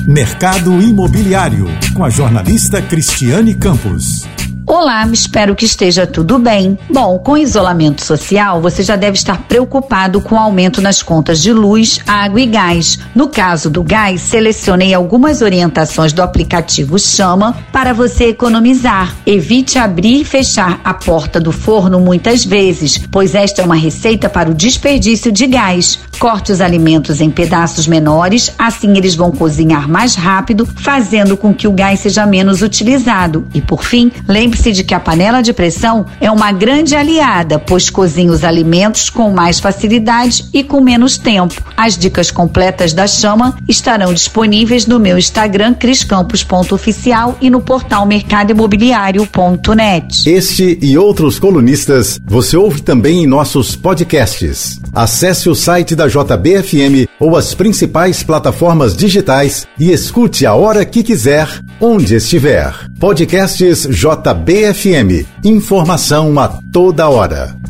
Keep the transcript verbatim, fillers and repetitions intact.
Mercado Imobiliário, com a jornalista Cristiane Campos. Olá, espero que esteja tudo bem. Bom, com o isolamento social, você já deve estar preocupado com o aumento nas contas de luz, água e gás. No caso do gás, selecionei algumas orientações do aplicativo Chama para você economizar. Evite abrir e fechar a porta do forno muitas vezes, pois esta é uma receita para o desperdício de gás. Corte os alimentos em pedaços menores, assim eles vão cozinhar mais rápido, fazendo com que o gás seja menos utilizado. E por fim, lembre-se de que a panela de pressão é uma grande aliada, pois cozinha os alimentos com mais facilidade e com menos tempo. As dicas completas da Chama estarão disponíveis no meu Instagram, criscampos ponto oficial, e no portal mercado imobiliário ponto net. Este e outros colunistas você ouve também em nossos podcasts. Acesse o site da J B F M ou as principais plataformas digitais e escute a hora que quiser, onde estiver. Podcasts J B F M. Informação a toda hora.